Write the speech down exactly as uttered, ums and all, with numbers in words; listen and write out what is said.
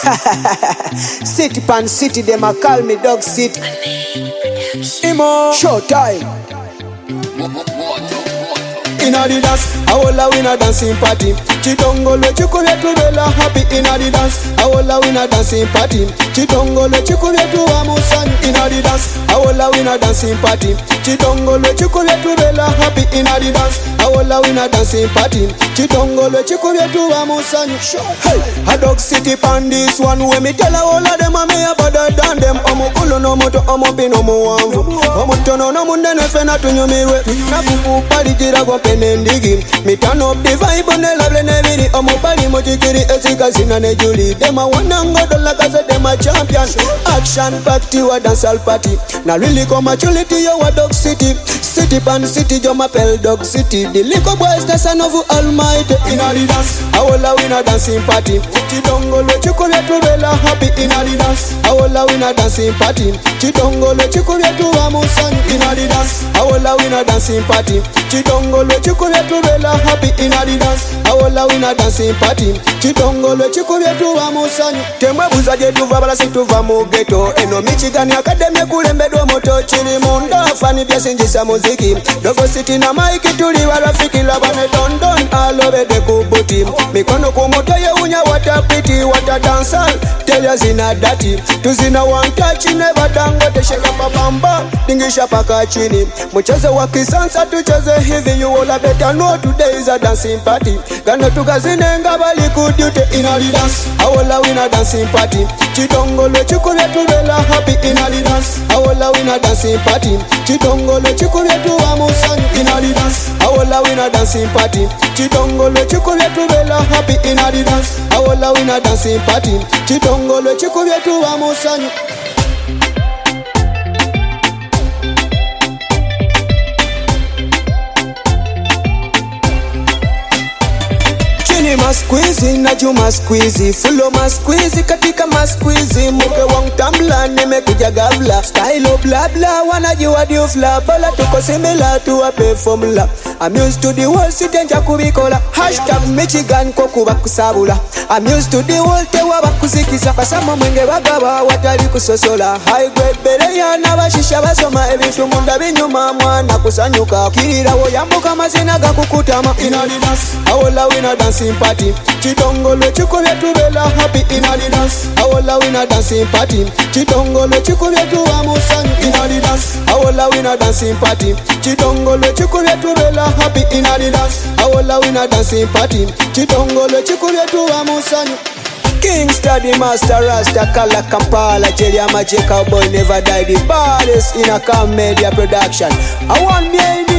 City pan city, them a call me dog city. Imo showtime. Inna the dance, I will a win a dancing party. Chitongolo chikule tubela happy inna the dance. I will a win a dancing party. Chitongolo chikule tuwa musan inna the dance. I will a win a dancing party. Chitongolo chikule tubela happy inna the dance. I will a win a dancing party. Chitongolo chikule tuwa musan. Hey, a dog city pan this one. When me tell all of them a me a better than them. Omo kulo no moto omo pino mo wangu. Omo tono no munde ne fena tunyomirwe. Na kuku pali jira go penendigi. Me turn up the vibe on the level neviri. Omo pali mochikiri esika zina ne juli. Dem a wanango dola kaze dem a champion. Action party wa dancehall party. Na really come a chuliti yo wa dog city. City pan city jo ma pel dog city. The liquor boys the son of Almighty. Inna the dance, I will a win a dancing party. Chitongolo chikule tubela happy inna the dance. I will a win a dancing party. Chitongolo chikule tuwa musan inna the dance. I will a win a dancing party. Chitongolo chikule tubela happy inna the dance. I will a win a dancing party. Chitongolo chikule tuwa musan. Temwe buza je tuva bala si tuva mu ghetto. Eno Michigan Academy kulembe do moto chini munda fani pia sinjisa muziki. Dogo city na maiki tuli warafiki labane don don alobe de kubuti. Mikono kumoto ye unya watapiti wata dancehall. Tell ya zina dati. Tuzina one touch never dango te shaka pabamba. Dingisha paka chini. Mchezo wa kisansa tucheze hivi. You all better know today is a dancing party. Gano tukazine ngabali kudute inna the dance. I will a win a dancing party. Chitongolo chikule tubela happy inna the dance. I will a win a dancing party. Chitongolo chikule tuwa musan inna the dance. I will a win a dancing party. Chitongolo chikule tubela happy inna the dance. I will a win a dancing party. Chitongolo chikule tuwa musan. Chini masqueezy na juma squeezy. Fulo masqueezy katika masqueezy. Muke wang tambla nimekuja gavla. Style of bla bla wanajua diufla. Bala tuko similar to a pay formula. I'm used to the world sitenja kubikola. Hashtag Michigan kokuba kusabula. I'm used to the world tewa bakuzikiza. Basama mwenge bagaba watali kusosola. High grade bere ya na bashisha basoma. Ebitu munda binyuma mwana kusanyuka. Kirira woyambuka mazina gakukutama. Inna the dance, I will a win a dancing party. Chitongolo chikule tubela happy inna the dance. I will a win a dancing party. Chitongolo chikule tuwa musan inna the dance. I will a win a dancing party. Chitongolo chikule tubela happy inna the dance. I will a win a dancing party. Chitongolo chikule tuwa musan. King Study Master Rasta Kala Kampala Jelly Amaje Cowboy never die. The baddest in a Cam Media production. I want me